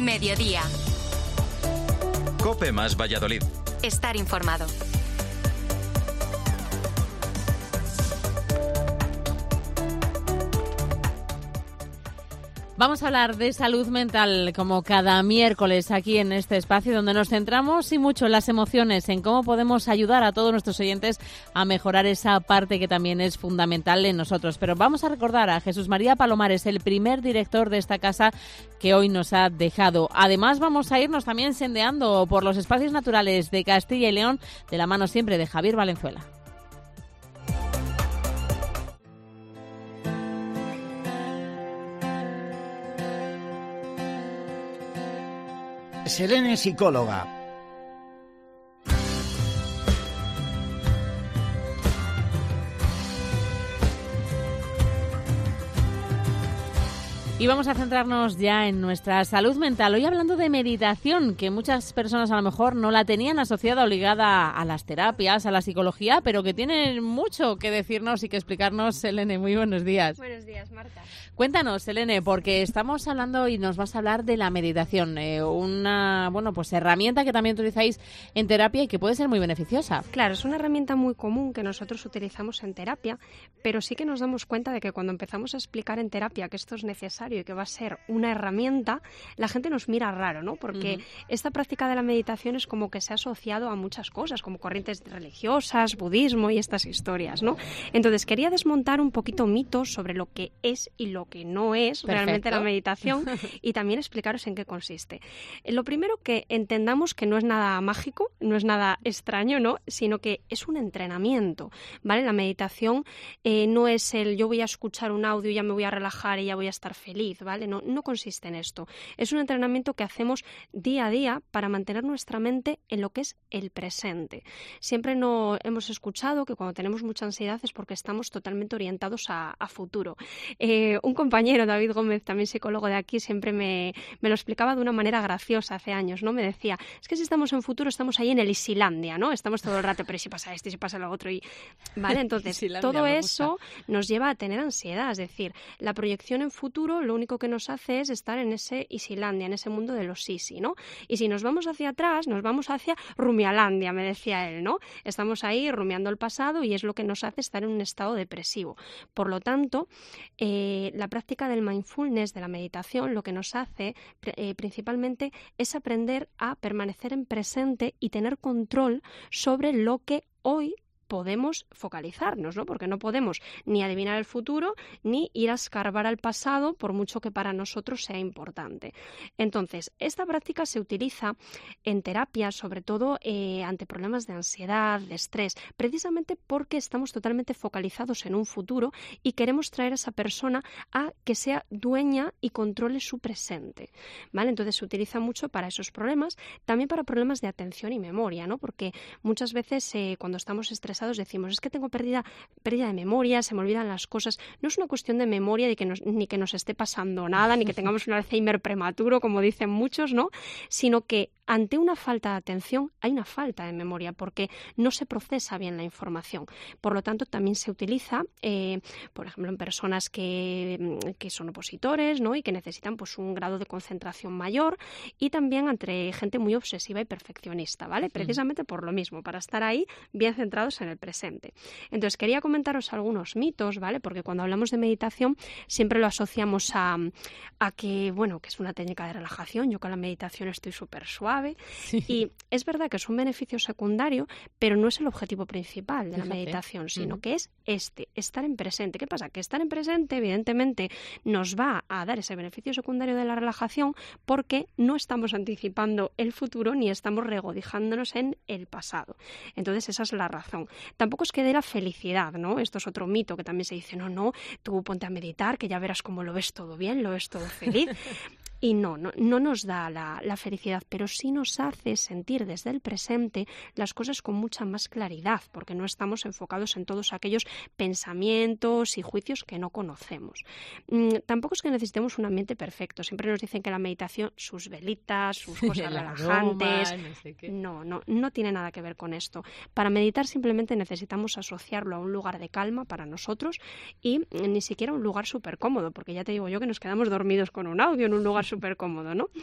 mediodía. COPE más Valladolid. Estar informado. Vamos a hablar de salud mental como cada miércoles aquí en este espacio donde nos centramos y mucho en las emociones, en cómo podemos ayudar a todos nuestros oyentes a mejorar esa parte que también es fundamental en nosotros. Pero vamos a recordar a Jesús María Palomares, el primer director de esta casa que hoy nos ha dejado. Además vamos a irnos también sendeando por los espacios naturales de Castilla y León de la mano siempre de Javier Valenzuela. Selene, psicóloga. Y vamos a centrarnos ya en nuestra salud mental. Hoy hablando de meditación, que muchas personas a lo mejor no la tenían asociada o ligada a las terapias, a la psicología, pero que tiene mucho que decirnos y que explicarnos. Selene, muy buenos días. Buenos días, Marta. Cuéntanos, Selene, porque estamos hablando y nos vas a hablar de la meditación, una herramienta que también utilizáis en terapia y que puede ser muy beneficiosa. Claro, es una herramienta muy común que nosotros utilizamos en terapia, pero sí que nos damos cuenta de que cuando empezamos a explicar en terapia que esto es necesario y que va a ser una herramienta, la gente nos mira raro, ¿no? Porque esta práctica de la meditación es como que se ha asociado a muchas cosas, como corrientes religiosas, budismo y estas historias, ¿no? Entonces, quería desmontar un poquito mitos sobre lo que es y lo que no es realmente la meditación y también explicaros en qué consiste. Lo primero, que entendamos que no es nada mágico, no es nada extraño, ¿no? Sino que es un entrenamiento, ¿vale? La meditación no es yo voy a escuchar un audio y ya me voy a relajar y ya voy a estar feliz, ¿vale? No consiste en esto. Es un entrenamiento que hacemos día a día para mantener nuestra mente en lo que es el presente. Siempre no hemos escuchado que cuando tenemos mucha ansiedad es porque estamos totalmente orientados a futuro. Un compañero, David Gómez, también psicólogo de aquí, siempre me lo explicaba de una manera graciosa hace años, ¿no? Me decía, es que si estamos en futuro estamos ahí en el Isilandia, ¿no? Estamos todo el rato, pero si pasa esto y si pasa lo otro. ¿Vale? Entonces, todo eso nos lleva a tener ansiedad. Es decir, la proyección en futuro lo único que nos hace es estar en ese Isilandia, en ese mundo de los Isi, ¿no? Y si nos vamos hacia atrás, nos vamos hacia Rumialandia, me decía él, ¿no? Estamos ahí rumiando el pasado y es lo que nos hace estar en un estado depresivo. Por lo tanto, la práctica del mindfulness, de la meditación, lo que nos hace principalmente es aprender a permanecer en presente y tener control sobre lo que hoy podemos focalizarnos, ¿no? Porque no podemos ni adivinar el futuro ni ir a escarbar al pasado, por mucho que para nosotros sea importante. Entonces, esta práctica se utiliza en terapia, sobre todo ante problemas de ansiedad, de estrés, precisamente porque estamos totalmente focalizados en un futuro y queremos traer a esa persona a que sea dueña y controle su presente, ¿vale? Entonces se utiliza mucho para esos problemas, también para problemas de atención y memoria, ¿no? Porque muchas veces cuando estamos estresados decimos, es que tengo pérdida de memoria, se me olvidan las cosas. No es una cuestión de memoria ni que nos esté pasando nada, ni que tengamos un Alzheimer prematuro, como dicen muchos, ¿no? Sino que ante una falta de atención hay una falta de memoria porque no se procesa bien la información. Por lo tanto, también se utiliza, por ejemplo, en personas que son opositores, ¿no? Y que necesitan pues un grado de concentración mayor, y también entre gente muy obsesiva y perfeccionista, ¿vale? Precisamente por lo mismo, para estar ahí bien centrados en el presente. Entonces, quería comentaros algunos mitos, ¿vale? Porque cuando hablamos de meditación siempre lo asociamos a que, bueno, que es una técnica de relajación. Yo con la meditación estoy súper suave. Sí. Y es verdad que es un beneficio secundario, pero no es el objetivo principal de la meditación, sino que es estar en presente. ¿Qué pasa? Que estar en presente, evidentemente, nos va a dar ese beneficio secundario de la relajación porque no estamos anticipando el futuro ni estamos regocijándonos en el pasado. Entonces, esa es la razón. Tampoco es que dé la felicidad, ¿no? Esto es otro mito que también se dice, no, tú ponte a meditar, que ya verás cómo lo ves todo bien, lo ves todo feliz. Y no nos da la felicidad, pero sí nos hace sentir desde el presente las cosas con mucha más claridad, porque no estamos enfocados en todos aquellos pensamientos y juicios que no conocemos. Tampoco es que necesitemos un ambiente perfecto. Siempre nos dicen que la meditación, sus velitas, sus cosas relajantes... no sé qué. No tiene nada que ver con esto. Para meditar simplemente necesitamos asociarlo a un lugar de calma para nosotros y ni siquiera un lugar súper cómodo, porque ya te digo yo que nos quedamos dormidos con un audio en un lugar súper cómodo, ¿no?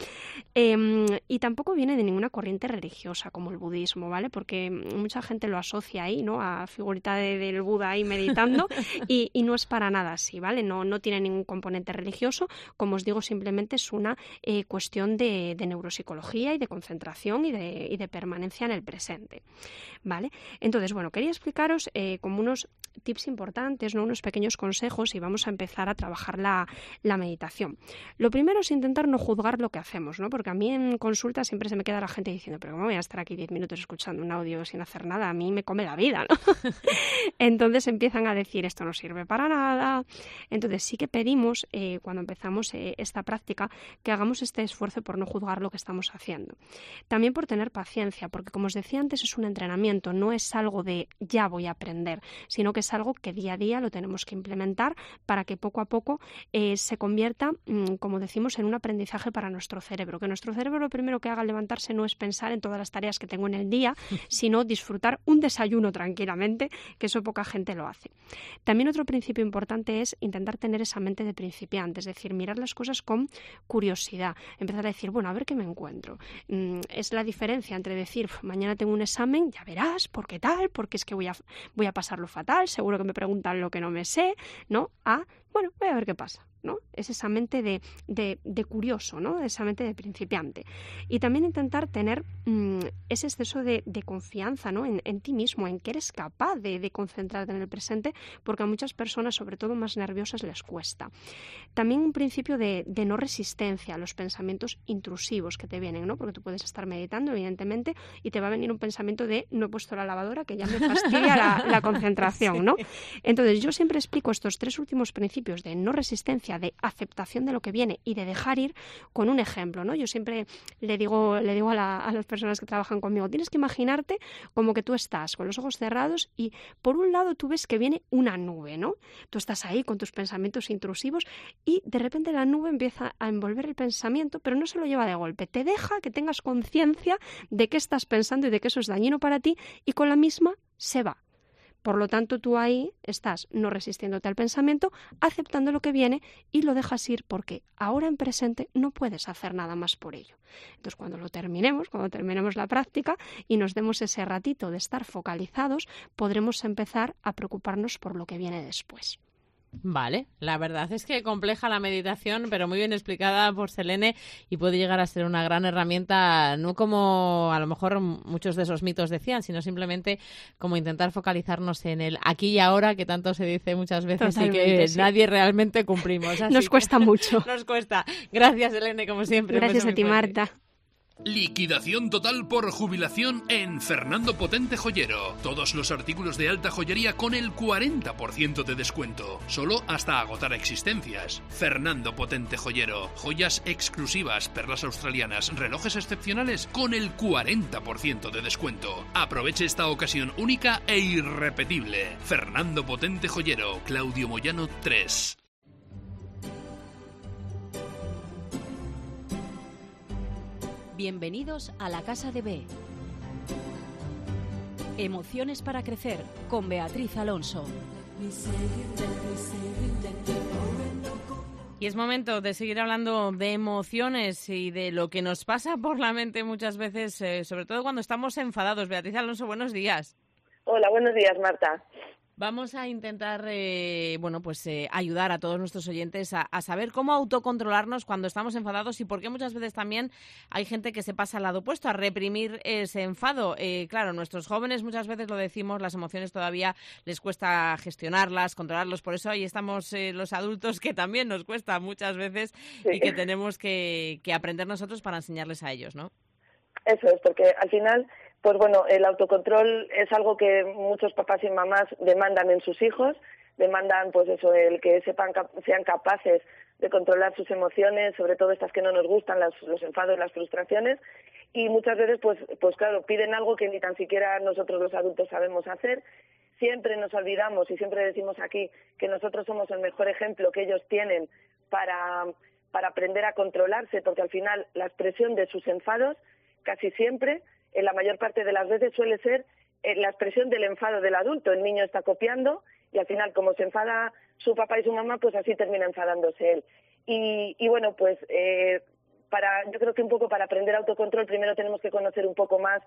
Y tampoco viene de ninguna corriente religiosa como el budismo, ¿vale? Porque mucha gente lo asocia ahí, ¿no? A figurita del Buda ahí meditando y no es para nada así, ¿vale? No tiene ningún componente religioso. Como os digo, simplemente es una cuestión de neuropsicología y de concentración y de permanencia en el presente, ¿vale? Entonces, bueno, quería explicaros como unos tips importantes, ¿no? Unos pequeños consejos y vamos a empezar a trabajar la meditación. Lo primero es intentar no juzgar lo que hacemos, ¿no? Porque a mí en consulta siempre se me queda la gente diciendo, pero ¿cómo voy a estar aquí 10 minutos escuchando un audio sin hacer nada? A mí me come la vida, ¿no? Entonces empiezan a decir, esto no sirve para nada. Entonces sí que pedimos, cuando empezamos esta práctica, que hagamos este esfuerzo por no juzgar lo que estamos haciendo. También por tener paciencia, porque como os decía antes, es un entrenamiento, no es algo de ya voy a aprender, sino que es algo que día a día lo tenemos que implementar para que poco a poco se convierta, como decimos, en un aprendizaje para nuestro cerebro. Que nuestro cerebro lo primero que haga al levantarse no es pensar en todas las tareas que tengo en el día, sino disfrutar un desayuno tranquilamente, que eso poca gente lo hace. También otro principio importante es intentar tener esa mente de principiante, es decir, mirar las cosas con curiosidad, empezar a decir, bueno, a ver qué me encuentro. Es la diferencia entre decir, mañana tengo un examen, ya verás, ¿por qué tal? Porque es que voy a pasarlo fatal, seguro que me preguntan lo que no me sé, ¿no? Bueno, voy a ver qué pasa, ¿no? Es esa mente de curioso, ¿no? Esa mente de principiante. Y también intentar tener ese exceso de confianza, ¿no? En ti mismo, en que eres capaz de concentrarte en el presente, porque a muchas personas, sobre todo más nerviosas, les cuesta. También un principio de no resistencia a los pensamientos intrusivos que te vienen, ¿no? Porque tú puedes estar meditando, evidentemente, y te va a venir un pensamiento de no he puesto la lavadora, que ya me fastidia la concentración, ¿no? Entonces, yo siempre explico estos 3 últimos principios de no resistencia, de aceptación de lo que viene y de dejar ir con un ejemplo, ¿no? Yo siempre le digo a las personas que trabajan conmigo, tienes que imaginarte como que tú estás con los ojos cerrados y por un lado tú ves que viene una nube, ¿no? Tú estás ahí con tus pensamientos intrusivos y de repente la nube empieza a envolver el pensamiento, pero no se lo lleva de golpe, te deja que tengas conciencia de qué estás pensando y de que eso es dañino para ti y con la misma se va. Por lo tanto, tú ahí estás no resistiéndote al pensamiento, aceptando lo que viene y lo dejas ir porque ahora en presente no puedes hacer nada más por ello. Entonces, cuando terminemos la práctica y nos demos ese ratito de estar focalizados, podremos empezar a preocuparnos por lo que viene después. Vale, la verdad es que compleja la meditación, pero muy bien explicada por Selene y puede llegar a ser una gran herramienta, no como a lo mejor muchos de esos mitos decían, sino simplemente como intentar focalizarnos en el aquí y ahora, que tanto se dice muchas veces. Totalmente, y que sí. Nadie realmente cumplimos. Así nos cuesta mucho. Nos cuesta. Gracias, Selene, como siempre. Gracias a ti, Marta. Liquidación total por jubilación en Fernando Potente Joyero. Todos los artículos de alta joyería con el 40% de descuento. Solo hasta agotar existencias. Fernando Potente Joyero. Joyas exclusivas, perlas australianas, relojes excepcionales con el 40% de descuento. Aproveche esta ocasión única e irrepetible. Fernando Potente Joyero. Claudio Moyano 3. Bienvenidos a la Casa de B. Emociones para crecer con Beatriz Alonso. Y es momento de seguir hablando de emociones y de lo que nos pasa por la mente muchas veces, sobre todo cuando estamos enfadados. Beatriz Alonso, buenos días. Hola, buenos días, Marta. Vamos a intentar ayudar a todos nuestros oyentes a saber cómo autocontrolarnos cuando estamos enfadados y por qué muchas veces también hay gente que se pasa al lado opuesto, a reprimir ese enfado. Claro, nuestros jóvenes muchas veces lo decimos, las emociones todavía les cuesta gestionarlas, controlarlos. Por eso ahí estamos los adultos, que también nos cuesta muchas veces, sí. Y que tenemos que aprender nosotros para enseñarles a ellos, ¿no? Eso es, porque al final, pues bueno, el autocontrol es algo que muchos papás y mamás demandan en sus hijos, demandan pues eso, el que sean capaces de controlar sus emociones, sobre todo estas que no nos gustan, los enfados, las frustraciones, y muchas veces pues claro, piden algo que ni tan siquiera nosotros los adultos sabemos hacer. Siempre nos olvidamos y siempre decimos aquí que nosotros somos el mejor ejemplo que ellos tienen para aprender a controlarse, porque al final la expresión de sus enfados casi siempre, en la mayor parte de las veces, suele ser la expresión del enfado del adulto. El niño está copiando y al final, como se enfada su papá y su mamá, pues así termina enfadándose él. Y bueno, pues yo creo que un poco para aprender autocontrol primero tenemos que conocer un poco más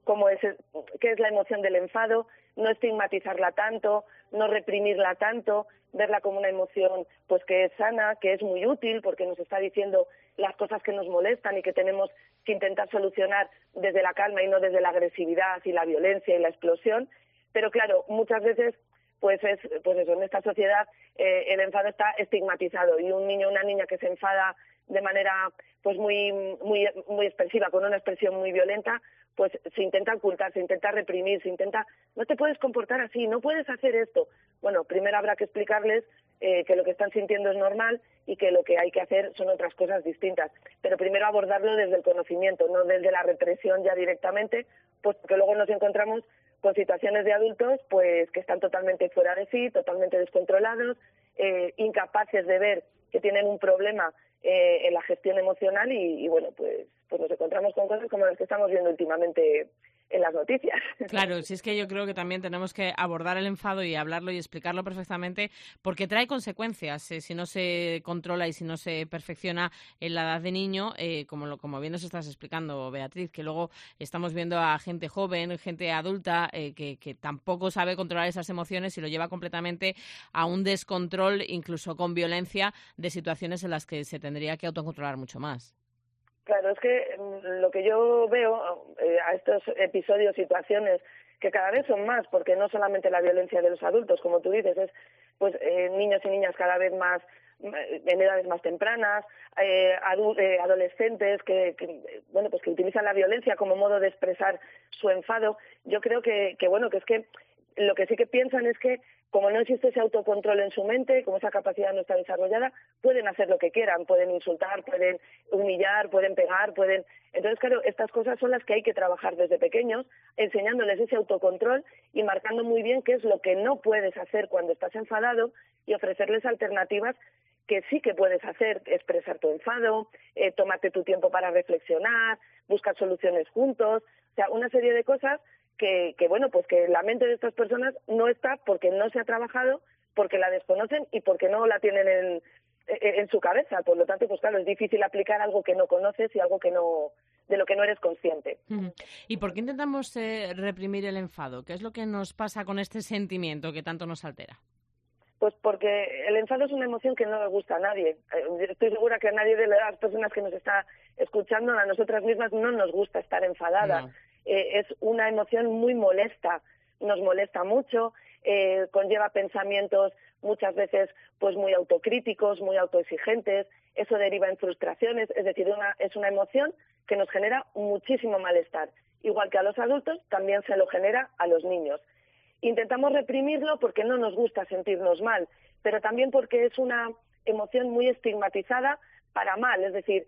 qué es la emoción del enfado, no estigmatizarla tanto, no reprimirla tanto, verla como una emoción pues que es sana, que es muy útil porque nos está diciendo las cosas que nos molestan y que tenemos que intentar solucionar desde la calma y no desde la agresividad y la violencia y la explosión. Pero claro, muchas veces pues eso, en esta sociedad el enfado está estigmatizado y un niño o una niña que se enfada de manera pues muy expresiva, con una expresión muy violenta, pues se intenta ocultar, se intenta reprimir, no te puedes comportar así, no puedes hacer esto. Bueno, primero habrá que explicarles que lo que están sintiendo es normal y que lo que hay que hacer son otras cosas distintas. Pero primero abordarlo desde el conocimiento, no desde la represión ya directamente, pues porque luego nos encontramos con situaciones de adultos pues que están totalmente fuera de sí, totalmente descontrolados, incapaces de ver que tienen un problema en la gestión emocional y bueno, pues nos encontramos con cosas como las que estamos viendo últimamente en las noticias. Claro, si es que yo creo que también tenemos que abordar el enfado y hablarlo y explicarlo perfectamente, porque trae consecuencias si no se controla y si no se perfecciona en la edad de niño, como bien nos estás explicando, Beatriz, que luego estamos viendo a gente joven, gente adulta, que tampoco sabe controlar esas emociones y lo lleva completamente a un descontrol, incluso con violencia, de situaciones en las que se tendría que autocontrolar mucho más. Claro, es que lo que yo veo a estos episodios, situaciones que cada vez son más, porque no solamente la violencia de los adultos, como tú dices, es pues niños y niñas cada vez más en edades más tempranas, adolescentes que utilizan la violencia como modo de expresar su enfado. Yo creo que es que lo que sí que piensan es que como no existe ese autocontrol en su mente, como esa capacidad no está desarrollada, pueden hacer lo que quieran, pueden insultar, pueden humillar, pueden pegar, Entonces, claro, estas cosas son las que hay que trabajar desde pequeños, enseñándoles ese autocontrol y marcando muy bien qué es lo que no puedes hacer cuando estás enfadado y ofrecerles alternativas que sí que puedes hacer, expresar tu enfado, tómate tu tiempo para reflexionar, buscar soluciones juntos, o sea, una serie de cosas que la mente de estas personas no está porque no se ha trabajado, porque la desconocen y porque no la tienen en su cabeza. Por lo tanto, pues claro, es difícil aplicar algo que no conoces y algo de lo que no eres consciente. ¿Y por qué intentamos reprimir el enfado? ¿Qué es lo que nos pasa con este sentimiento que tanto nos altera? Pues porque el enfado es una emoción que no le gusta a nadie. Estoy segura que a nadie de las personas que nos está escuchando, a nosotras mismas, no nos gusta estar enfadadas. No. Es una emoción muy molesta, nos molesta mucho, conlleva pensamientos muchas veces pues muy autocríticos, muy autoexigentes, eso deriva en frustraciones, es decir, es una emoción que nos genera muchísimo malestar. Igual que a los adultos, también se lo genera a los niños. Intentamos reprimirlo porque no nos gusta sentirnos mal, pero también porque es una emoción muy estigmatizada para mal, es decir,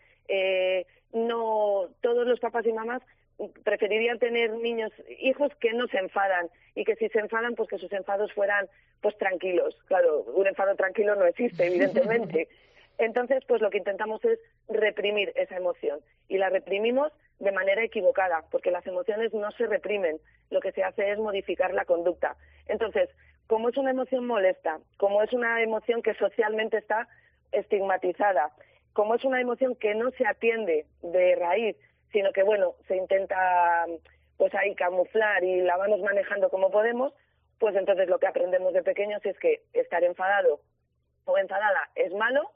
no todos los papás y mamás preferirían tener hijos que no se enfadan y que si se enfadan, pues que sus enfados fueran pues tranquilos. Claro, un enfado tranquilo no existe, evidentemente. Entonces, pues lo que intentamos es reprimir esa emoción y la reprimimos de manera equivocada, porque las emociones no se reprimen, lo que se hace es modificar la conducta. Entonces, como es una emoción molesta, como es una emoción que socialmente está estigmatizada, como es una emoción que no se atiende de raíz, sino que, se intenta pues ahí camuflar y la vamos manejando como podemos, pues entonces lo que aprendemos de pequeños es que estar enfadado o enfadada es malo,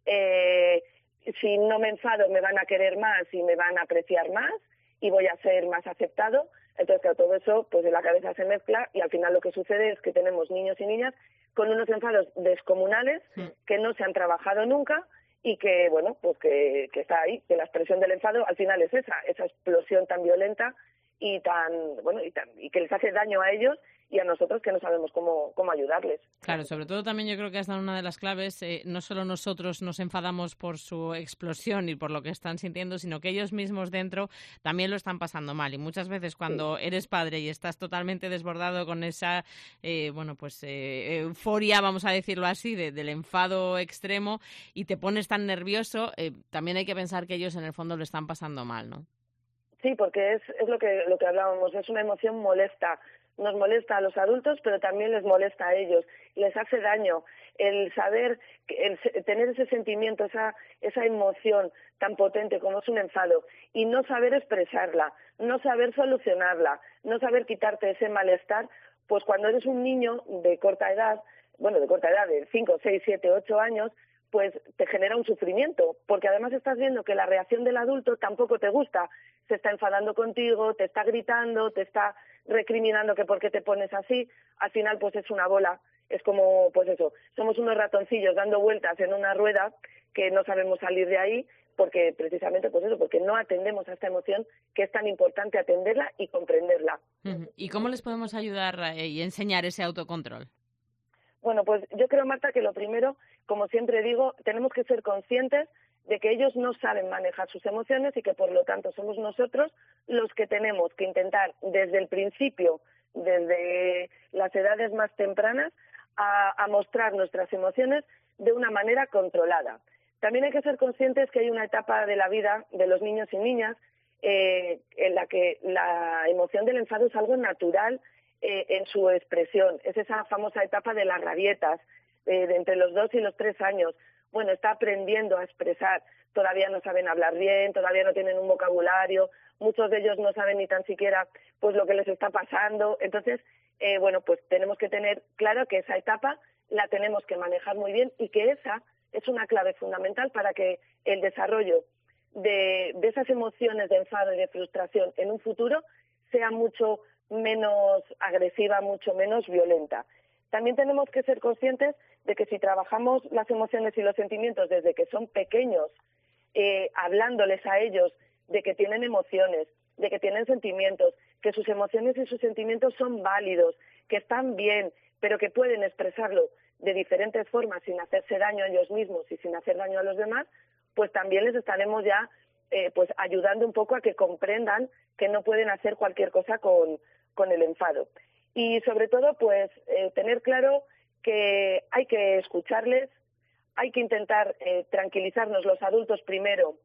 si no me enfado me van a querer más y me van a apreciar más y voy a ser más aceptado. Entonces, claro, todo eso pues en la cabeza se mezcla y al final lo que sucede es que tenemos niños y niñas con unos enfados descomunales que no se han trabajado nunca y que, que está ahí, que la expresión del enfado al final es esa explosión tan violenta y que les hace daño a ellos y a nosotros que no sabemos cómo ayudarles. Claro, sobre todo también yo creo que has dado una de las claves, no solo nosotros nos enfadamos por su explosión y por lo que están sintiendo, sino que ellos mismos dentro también lo están pasando mal. Y muchas veces cuando eres padre y estás totalmente desbordado con esa, euforia, vamos a decirlo así, del enfado extremo y te pones tan nervioso, también hay que pensar que ellos en el fondo lo están pasando mal, ¿no? Sí, porque es lo que hablábamos, es una emoción molesta. Nos molesta a los adultos, pero también les molesta a ellos, les hace daño. el saber, tener ese sentimiento, esa emoción tan potente como es un enfado, y no saber expresarla, no saber solucionarla, no saber quitarte ese malestar, pues cuando eres un niño de corta edad, de 5, 6, 7, 8 años, pues te genera un sufrimiento, porque además estás viendo que la reacción del adulto tampoco te gusta, se está enfadando contigo, te está gritando, te está recriminando que por qué te pones así, al final pues es una bola, es como, pues eso, somos unos ratoncillos dando vueltas en una rueda que no sabemos salir de ahí, porque precisamente pues eso, porque no atendemos a esta emoción que es tan importante atenderla y comprenderla. ¿Y cómo les podemos ayudar y enseñar ese autocontrol? Bueno, pues yo creo, Marta, que lo primero, como siempre digo, tenemos que ser conscientes de que ellos no saben manejar sus emociones y que, por lo tanto, somos nosotros los que tenemos que intentar desde el principio, desde las edades más tempranas, a mostrar nuestras emociones de una manera controlada. También hay que ser conscientes que hay una etapa de la vida de los niños y niñas en la que la emoción del enfado es algo natural en su expresión. Es esa famosa etapa de las rabietas, de entre los 2 y los 3 años. Bueno, está aprendiendo a expresar, todavía no saben hablar bien, todavía no tienen un vocabulario, muchos de ellos no saben ni tan siquiera pues lo que les está pasando. Entonces, pues tenemos que tener claro que esa etapa la tenemos que manejar muy bien y que esa es una clave fundamental para que el desarrollo de esas emociones de enfado y de frustración en un futuro sea mucho menos agresiva, mucho menos violenta. También tenemos que ser conscientes de que si trabajamos las emociones y los sentimientos desde que son pequeños, hablándoles a ellos de que tienen emociones, de que tienen sentimientos, que sus emociones y sus sentimientos son válidos, que están bien, pero que pueden expresarlo de diferentes formas sin hacerse daño a ellos mismos y sin hacer daño a los demás, pues también les estaremos ya ayudando un poco a que comprendan que no pueden hacer cualquier cosa con el enfado. Y sobre todo, pues tener claro que hay que escucharles, hay que intentar tranquilizarnos los adultos primero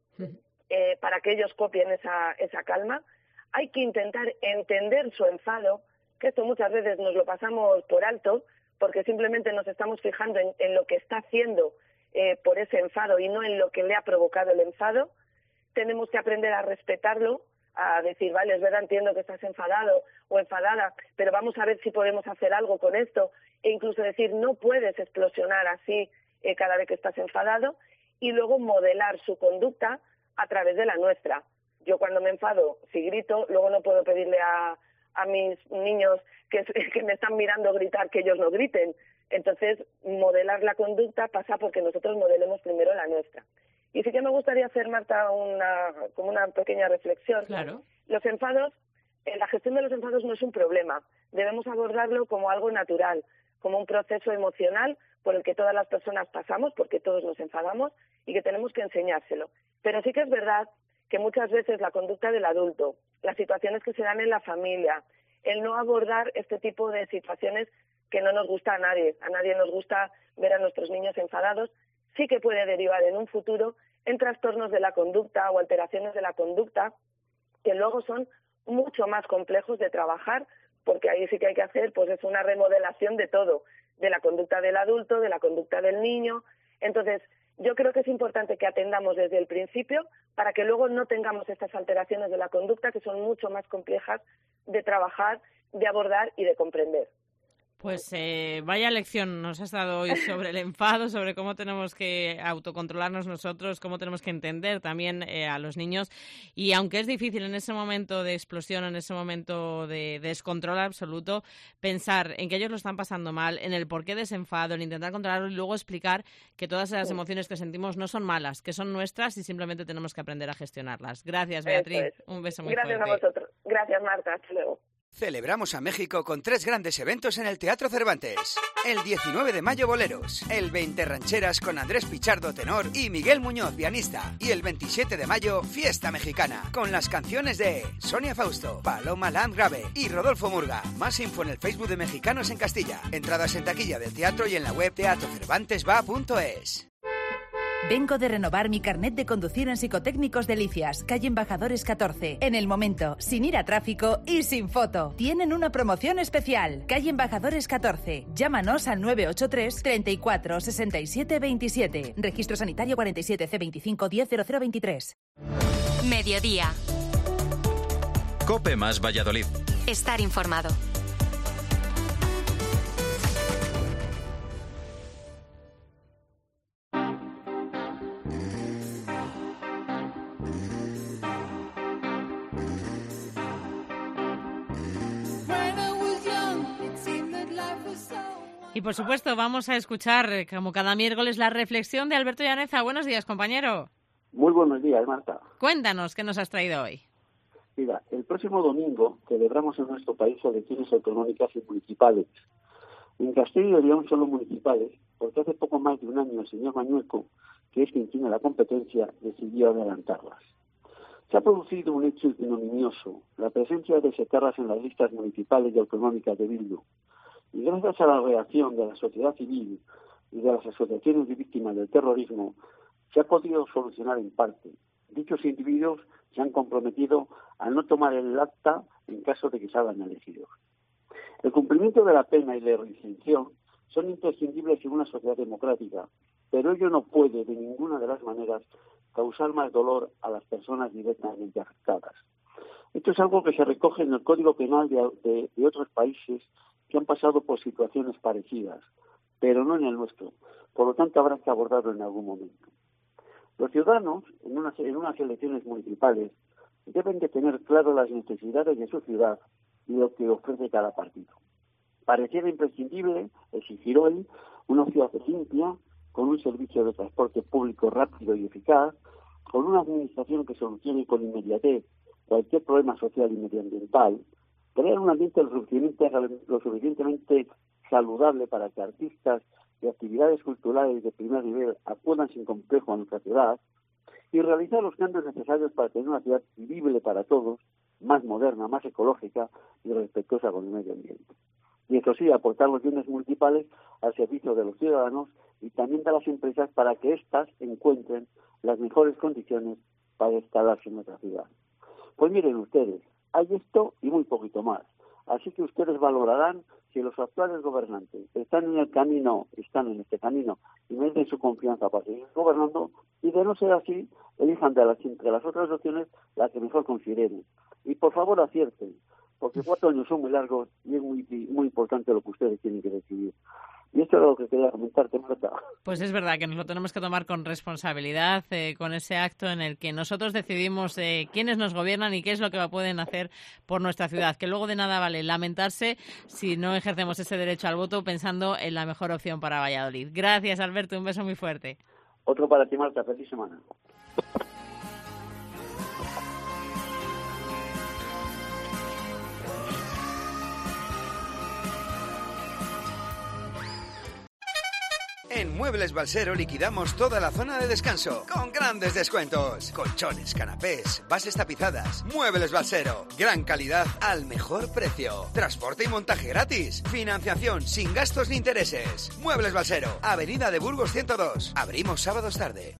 para que ellos copien esa calma, hay que intentar entender su enfado, que esto muchas veces nos lo pasamos por alto, porque simplemente nos estamos fijando en lo que está haciendo por ese enfado y no en lo que le ha provocado el enfado. Tenemos que aprender a respetarlo, a decir, vale, es verdad, entiendo que estás enfadado o enfadada, pero vamos a ver si podemos hacer algo con esto, e incluso decir, no puedes explosionar así cada vez que estás enfadado, y luego modelar su conducta a través de la nuestra. Yo cuando me enfado, si grito, luego no puedo pedirle a mis niños que me están mirando gritar que ellos no griten. Entonces, modelar la conducta pasa porque nosotros modelemos primero la nuestra. Y sí que me gustaría hacer, Marta, como una pequeña reflexión. Claro. Los enfados, la gestión de los enfados no es un problema. Debemos abordarlo como algo natural, como un proceso emocional por el que todas las personas pasamos, porque todos nos enfadamos, y que tenemos que enseñárselo. Pero sí que es verdad que muchas veces la conducta del adulto, las situaciones que se dan en la familia, el no abordar este tipo de situaciones que no nos gusta a nadie nos gusta ver a nuestros niños enfadados, sí que puede derivar en un futuro en trastornos de la conducta o alteraciones de la conducta que luego son mucho más complejos de trabajar, porque ahí sí que hay que hacer pues es una remodelación de todo, de la conducta del adulto, de la conducta del niño. Entonces, yo creo que es importante que atendamos desde el principio para que luego no tengamos estas alteraciones de la conducta que son mucho más complejas de trabajar, de abordar y de comprender. Pues vaya lección nos has dado hoy sobre el enfado, sobre cómo tenemos que autocontrolarnos nosotros, cómo tenemos que entender también a los niños. Y aunque es difícil en ese momento de explosión, en ese momento de descontrol absoluto, pensar en que ellos lo están pasando mal, en el porqué de ese enfado, en intentar controlarlo y luego explicar que todas esas emociones que sentimos no son malas, que son nuestras y simplemente tenemos que aprender a gestionarlas. Gracias, Beatriz. Un beso muy fuerte. Gracias a vosotros. Gracias, Marta. Hasta luego. Celebramos a México con 3 grandes eventos en el Teatro Cervantes. El 19 de mayo, boleros. El 20, rancheras con Andrés Pichardo, tenor, y Miguel Muñoz, pianista. Y el 27 de mayo, fiesta mexicana, con las canciones de Sonia Fausto, Paloma Landgrave y Rodolfo Murga. Más info en el Facebook de Mexicanos en Castilla. Entradas en taquilla del teatro y en la web teatrocervantesva.es. Vengo de renovar mi carnet de conducir en Psicotécnicos Delicias, calle Embajadores 14. En el momento, sin ir a tráfico y sin foto. Tienen una promoción especial. Calle Embajadores 14. Llámanos al 983 34 67 27. Registro sanitario 47 C25 10 0023. Mediodía. COPE más Valladolid. Estar informado. Y por supuesto vamos a escuchar, como cada miércoles, la reflexión de Alberto Llaneza. Buenos días, compañero. Muy buenos días, Marta. Cuéntanos, ¿qué nos has traído hoy? Mira, el próximo domingo celebramos en nuestro país elecciones autonómicas y municipales. En Castilla y León son los municipales, porque hace poco más de un año el señor Mañueco, que es quien tiene la competencia, decidió adelantarlas. Se ha producido un hecho ignominioso, la presencia de secarras en las listas municipales y autonómicas de Bildu. Y gracias a la reacción de la sociedad civil y de las asociaciones de víctimas del terrorismo, se ha podido solucionar en parte. Dichos individuos se han comprometido a no tomar el acta en caso de que salgan elegidos. El cumplimiento de la pena y la reinserción son imprescindibles en una sociedad democrática, pero ello no puede, de ninguna de las maneras, causar más dolor a las personas directamente afectadas. Esto es algo que se recoge en el Código Penal de otros países que han pasado por situaciones parecidas, pero no en el nuestro. Por lo tanto, habrá que abordarlo en algún momento. Los ciudadanos, en unas elecciones municipales, deben de tener claro las necesidades de su ciudad y lo que ofrece cada partido. Pareciera imprescindible exigir hoy una ciudad limpia, con un servicio de transporte público rápido y eficaz, con una administración que solucione con inmediatez cualquier problema social y medioambiental, crear un ambiente lo suficientemente saludable para que artistas y actividades culturales de primer nivel acudan sin complejo a nuestra ciudad y realizar los cambios necesarios para tener una ciudad vivible para todos, más moderna, más ecológica y respetuosa con el medio ambiente. Y eso sí, aportar los bienes municipales al servicio de los ciudadanos y también de las empresas para que éstas encuentren las mejores condiciones para instalarse en nuestra ciudad. Pues miren ustedes, hay esto y muy poquito más. Así que ustedes valorarán si los actuales gobernantes están en este camino y merecen su confianza para seguir gobernando, y de no ser así, elijan entre las otras opciones la que mejor consideren. Y por favor acierten, porque 4 años son muy largos y es muy importante lo que ustedes tienen que decidir. Y esto es lo que quería comentarte, Marta. Pues es verdad que nos lo tenemos que tomar con responsabilidad, con ese acto en el que nosotros decidimos quiénes nos gobiernan y qué es lo que pueden hacer por nuestra ciudad. Que luego de nada vale lamentarse si no ejercemos ese derecho al voto pensando en la mejor opción para Valladolid. Gracias, Alberto. Un beso muy fuerte. Otro para ti, Marta. Feliz semana. En Muebles Balsero liquidamos toda la zona de descanso con grandes descuentos. Colchones, canapés, bases tapizadas. Muebles Balsero. Gran calidad al mejor precio. Transporte y montaje gratis. Financiación sin gastos ni intereses. Muebles Balsero. Avenida de Burgos 102. Abrimos sábados tarde.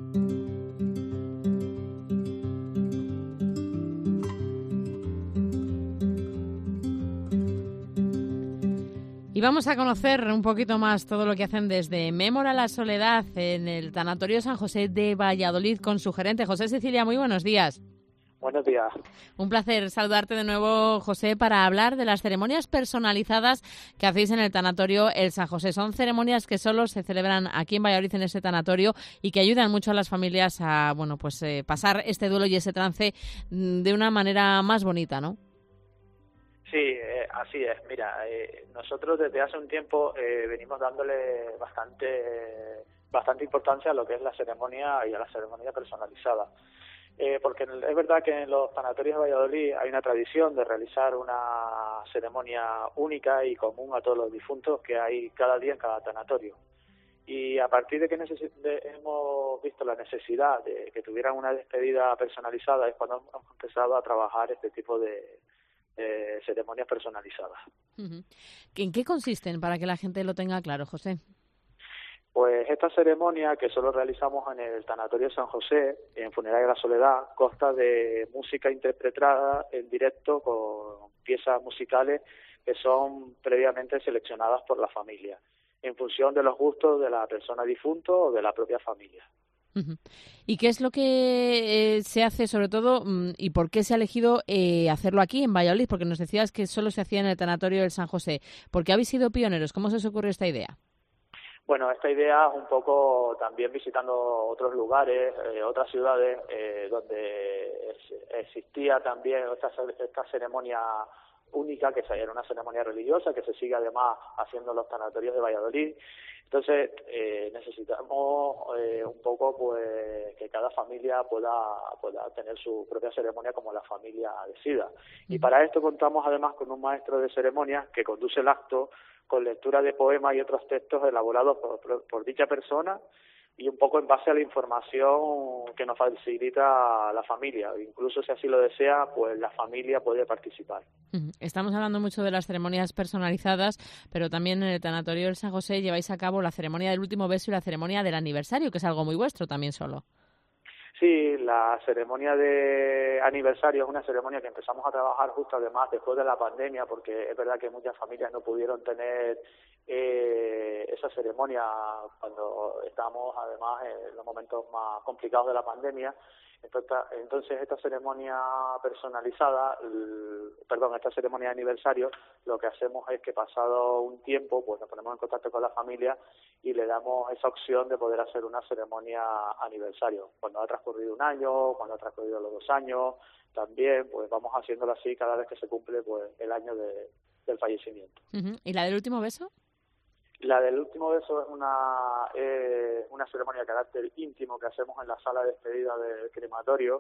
Y vamos a conocer un poquito más todo lo que hacen desde Mémora la Soledad en el Tanatorio San José de Valladolid con su gerente, José Sicilia. Muy buenos días. Buenos días. Un placer saludarte de nuevo, José, para hablar de las ceremonias personalizadas que hacéis en el Tanatorio El San José. Son ceremonias que solo se celebran aquí en Valladolid, en este tanatorio, y que ayudan mucho a las familias a pasar este duelo y ese trance de una manera más bonita, ¿no? Sí, así es. Mira, nosotros desde hace un tiempo venimos dándole bastante importancia a lo que es la ceremonia y a la ceremonia personalizada. Porque es verdad que en los tanatorios de Valladolid hay una tradición de realizar una ceremonia única y común a todos los difuntos que hay cada día en cada tanatorio. Y a partir de que hemos visto la necesidad de que tuvieran una despedida personalizada es cuando hemos empezado a trabajar este tipo de ceremonias personalizadas. ¿En qué consisten, para que la gente lo tenga claro, José? Pues esta ceremonia, que solo realizamos en el Tanatorio de San José, en Funeraria de la Soledad, consta de música interpretada en directo con piezas musicales que son previamente seleccionadas por la familia, en función de los gustos de la persona difunto o de la propia familia. ¿Y qué es lo que se hace sobre todo y por qué se ha elegido hacerlo aquí en Valladolid? Porque nos decías que solo se hacía en el Tanatorio del San José. ¿Por qué habéis sido pioneros? ¿Cómo se os ocurrió esta idea? Bueno, esta idea es un poco también visitando otros lugares, otras ciudades donde existía también esta ceremonia única, que era una ceremonia religiosa que se sigue además haciendo en los tanatorios de Valladolid. Entonces necesitamos un poco pues que cada familia pueda tener su propia ceremonia como la familia decida. Y para esto contamos además con un maestro de ceremonias que conduce el acto con lectura de poemas y otros textos elaborados por dicha persona y un poco en base a la información que nos facilita la familia. Incluso si así lo desea, pues la familia puede participar. Estamos hablando mucho de las ceremonias personalizadas, pero también en el Tanatorio del San José lleváis a cabo la ceremonia del último beso y la ceremonia del aniversario, que es algo muy vuestro también solo. Sí, la ceremonia de aniversario es una ceremonia que empezamos a trabajar justo además después de la pandemia, porque es verdad que muchas familias no pudieron tener esa ceremonia cuando estábamos además en los momentos más complicados de la pandemia. Entonces esta ceremonia personalizada, esta ceremonia de aniversario, lo que hacemos es que pasado un tiempo pues nos ponemos en contacto con la familia y le damos esa opción de poder hacer una ceremonia aniversario. Cuando ha transcurrido un año, cuando ha transcurrido los 2 años, también pues vamos haciéndolo así cada vez que se cumple pues el año del fallecimiento. ¿Y la del último beso? La del último beso es una ceremonia de carácter íntimo que hacemos en la sala de despedida del crematorio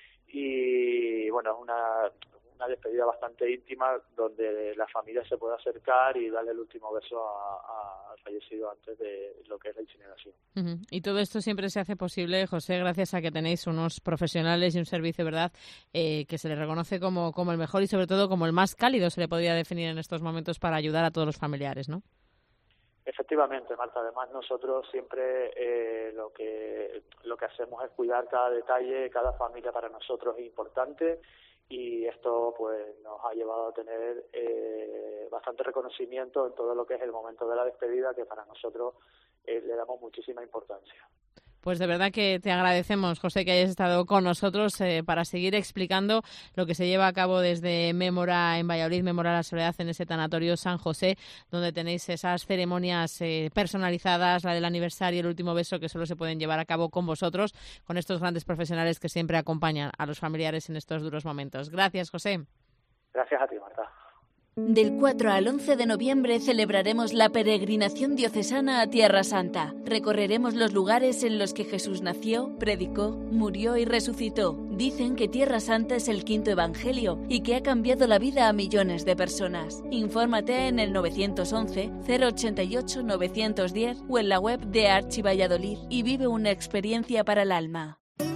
y bueno, es una despedida bastante íntima donde la familia se puede acercar y darle el último beso al fallecido antes de lo que es la incineración. Y todo esto siempre se hace posible, José, gracias a que tenéis unos profesionales y un servicio, ¿verdad?, que se le reconoce como el mejor y sobre todo como el más cálido, se le podría definir en estos momentos para ayudar a todos los familiares, ¿no? Efectivamente, Marta. Además, nosotros siempre lo que hacemos es cuidar cada detalle, cada familia para nosotros es importante y esto pues nos ha llevado a tener bastante reconocimiento en todo lo que es el momento de la despedida, que para nosotros le damos muchísima importancia. Pues de verdad que te agradecemos, José, que hayas estado con nosotros para seguir explicando lo que se lleva a cabo desde Mémora en Valladolid, Mémora la Soledad, en ese Tanatorio San José, donde tenéis esas ceremonias personalizadas, la del aniversario, el último beso, que solo se pueden llevar a cabo con vosotros, con estos grandes profesionales que siempre acompañan a los familiares en estos duros momentos. Gracias, José. Gracias a ti, Marta. Del 4 al 11 de noviembre celebraremos la peregrinación diocesana a Tierra Santa. Recorreremos los lugares en los que Jesús nació, predicó, murió y resucitó. Dicen que Tierra Santa es el 5.º evangelio y que ha cambiado la vida a millones de personas. Infórmate en el 911 088 910 o en la web de Archivalladolid y vive una experiencia para el alma.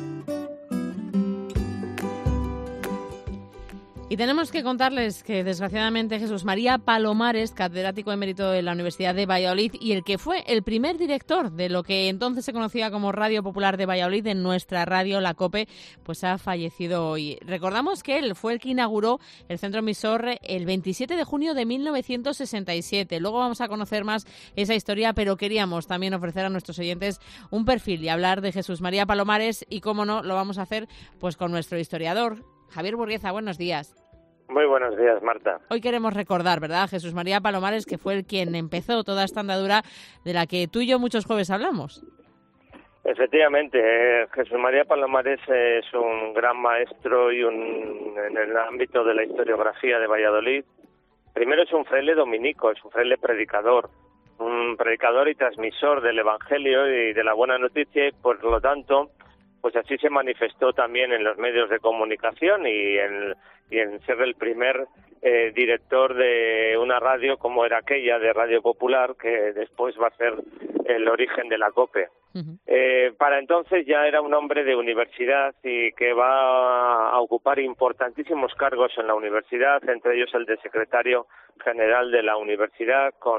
Y tenemos que contarles que, desgraciadamente, Jesús María Palomares, catedrático emérito de la Universidad de Valladolid y el que fue el primer director de lo que entonces se conocía como Radio Popular de Valladolid, en nuestra radio, la COPE, pues ha fallecido hoy. Recordamos que él fue el que inauguró el centro emisor el 27 de junio de 1967. Luego vamos a conocer más esa historia, pero queríamos también ofrecer a nuestros oyentes un perfil y hablar de Jesús María Palomares y, cómo no, lo vamos a hacer pues con nuestro historiador, Javier Burgueza. Buenos días. Muy buenos días, Marta. Hoy queremos recordar, ¿verdad?, Jesús María Palomares, que fue el quien empezó toda esta andadura de la que tú y yo muchos jueves hablamos. Efectivamente, Jesús María Palomares es un gran maestro y en el ámbito de la historiografía de Valladolid. Primero es un fraile dominico, es un fraile predicador, un predicador y transmisor del Evangelio y de la buena noticia, y por lo tanto, pues así se manifestó también en los medios de comunicación y en ser el primer director de una radio como era aquella de Radio Popular, que después va a ser el origen de la COPE. Para entonces ya era un hombre de universidad y que va a ocupar importantísimos cargos en la universidad, entre ellos el de secretario general de la universidad, con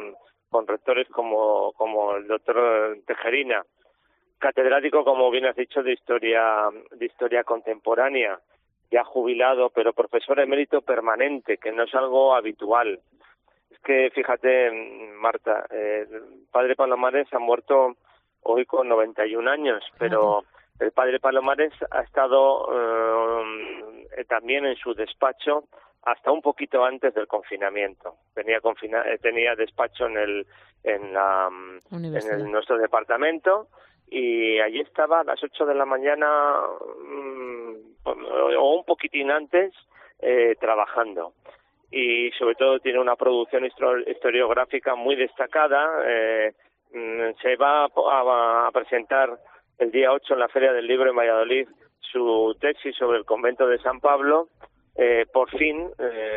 con rectores como el doctor Tejerina, catedrático, como bien has dicho, de historia contemporánea, ya jubilado, pero profesor emérito permanente, que no es algo habitual. Es que, fíjate, Marta, el padre Palomares ha muerto hoy con 91 años, pero el padre Palomares ha estado también en su despacho hasta un poquito antes del confinamiento. Tenía despacho en nuestro departamento, y allí estaba a las 8 de la mañana o un poquitín antes trabajando. Y sobre todo tiene una producción historiográfica muy destacada. Se va a presentar el día 8 en la Feria del Libro en Valladolid su tesis sobre el convento de San Pablo. Por fin,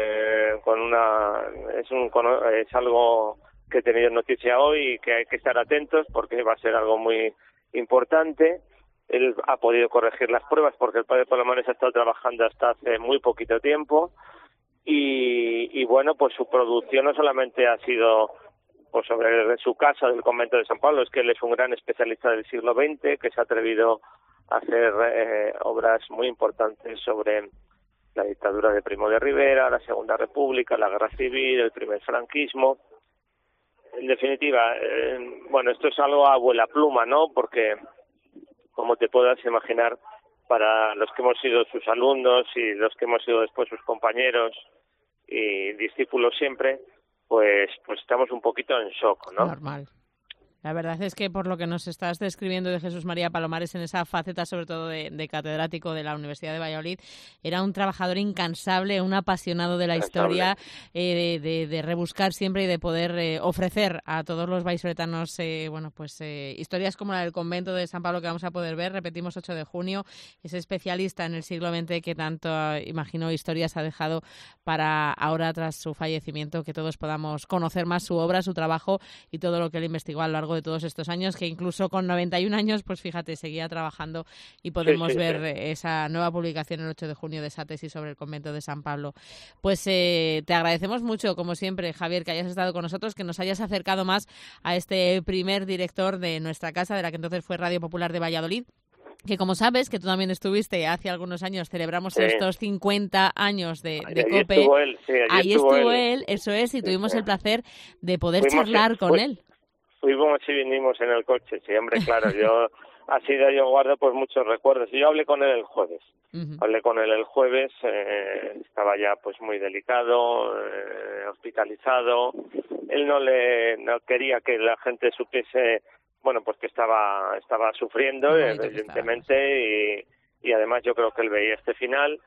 es algo que he tenido noticia hoy y que hay que estar atentos porque va a ser algo muy importante. Él ha podido corregir las pruebas porque el padre Palomares ha estado trabajando hasta hace muy poquito tiempo, y bueno, pues su producción no solamente ha sido pues sobre su casa del convento de San Pablo, es que él es un gran especialista del siglo XX que se ha atrevido a hacer obras muy importantes sobre la dictadura de Primo de Rivera, la Segunda República, la Guerra Civil, el primer franquismo. En definitiva, bueno, esto es algo a vuela pluma, ¿no? Porque, como te puedas imaginar, para los que hemos sido sus alumnos y los que hemos sido después sus compañeros y discípulos siempre, pues estamos un poquito en shock, ¿no? Normal. La verdad es que por lo que nos estás describiendo de Jesús María Palomares en esa faceta, sobre todo de catedrático de la Universidad de Valladolid, era un trabajador incansable, un apasionado de la historia, de rebuscar siempre y de poder ofrecer a todos los vallisoletanos historias como la del convento de San Pablo que vamos a poder ver. Repetimos, 8 de junio, ese especialista en el siglo XX que tanto, imagino, historias ha dejado para ahora, tras su fallecimiento, que todos podamos conocer más su obra, su trabajo y todo lo que él investigó a lo largo de todos estos años, que incluso con 91 años, pues fíjate, seguía trabajando, y podemos ver esa nueva publicación el 8 de junio de esa tesis sobre el convento de San Pablo. Pues te agradecemos mucho, como siempre, Javier, que hayas estado con nosotros, que nos hayas acercado más a este primer director de nuestra casa, de la que entonces fue Radio Popular de Valladolid, que, como sabes, que tú también estuviste hace algunos años, celebramos estos 50 años de COPE. Allí estuvo él, eso es, y tuvimos el placer de poder charlar con él. Fuimos y vinimos en el coche, sí, hombre, claro, yo guardo pues muchos recuerdos. Yo hablé con él el jueves, estaba ya pues muy delicado, hospitalizado. Él no quería que la gente supiese, bueno, pues que estaba sufriendo, evidentemente, y además yo creo que él veía este final.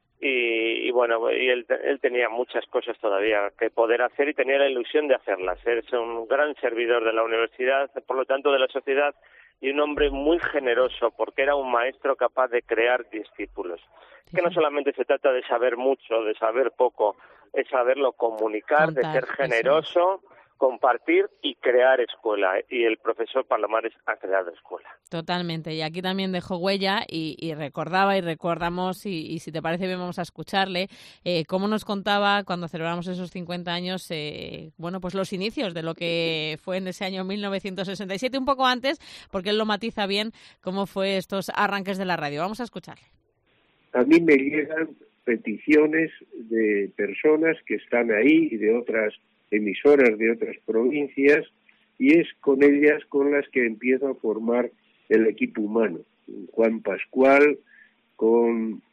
Y bueno, y él tenía muchas cosas todavía que poder hacer y tenía la ilusión de hacerlas. Es un gran servidor de la universidad, por lo tanto de la sociedad, y un hombre muy generoso, porque era un maestro capaz de crear discípulos. Que no solamente se trata de saber mucho, de saber poco, es saberlo comunicar, de ser generoso, compartir y crear escuela, y el profesor Palomares ha creado escuela. Totalmente, y aquí también dejó huella y recordaba y recordamos, y si te parece bien vamos a escucharle, cómo nos contaba cuando celebramos esos 50 años, pues los inicios de lo que fue en ese año 1967, un poco antes, porque él lo matiza bien, cómo fue estos arranques de la radio. Vamos a escucharle. A mí me llegan peticiones de personas que están ahí y de otras emisoras de otras provincias, y es con ellas con las que empiezo a formar el equipo humano. Juan Pascual, con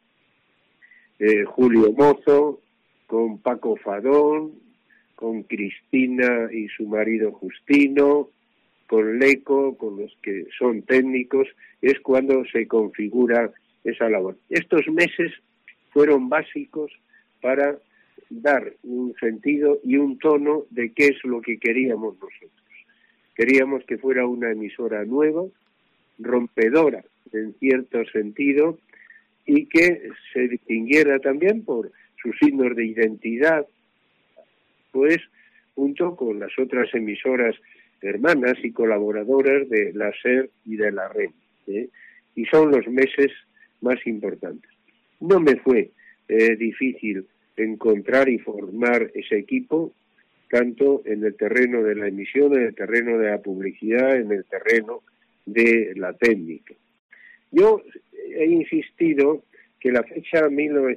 Julio Mozo, con Paco Fadón, con Cristina y su marido Justino, con Leco, con los que son técnicos, es cuando se configura esa labor. Estos meses fueron básicos para dar un sentido y un tono de qué es lo que queríamos nosotros. Queríamos que fuera una emisora nueva, rompedora en cierto sentido, y que se distinguiera también por sus signos de identidad, pues junto con las otras emisoras hermanas y colaboradoras de la SER y de la REM, y son los meses más importantes. No me fue difícil encontrar y formar ese equipo. tanto en el terreno de la emisión, en el terreno de la publicidad, en el terreno de la técnica. Yo he insistido que la fecha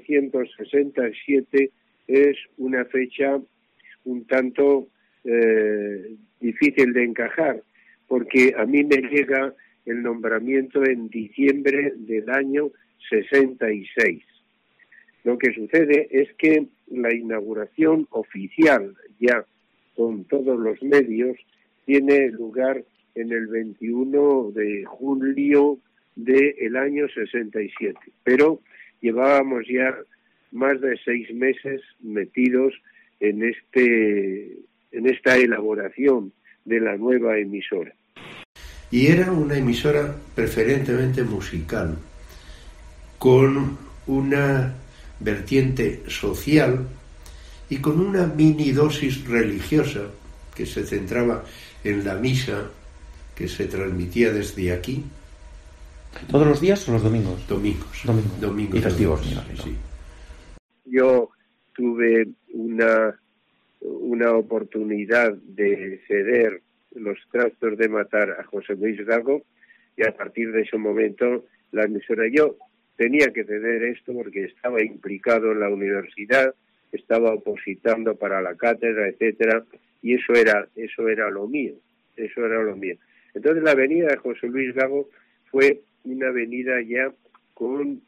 1967 es una fecha un tanto difícil de encajar, porque a mí me llega el nombramiento en diciembre del año 66. Lo que sucede es que la inauguración oficial, ya con todos los medios, tiene lugar en el 21 de julio del año 67. Pero llevábamos ya más de 6 meses metidos en esta elaboración de la nueva emisora. Y era una emisora preferentemente musical, con una vertiente social y con una mini dosis religiosa que se centraba en la misa que se transmitía desde aquí. ¿Todos los días o los domingos? Domingos. Y festivos. Sí. Yo tuve una oportunidad de ceder los trastos de matar a José Luis Gago, y a partir de ese momento la emisora, yo tenía que ceder esto porque estaba implicado en la universidad, estaba opositando para la cátedra, etcétera, y eso era lo mío. Entonces la avenida de José Luis Gago fue una avenida ya con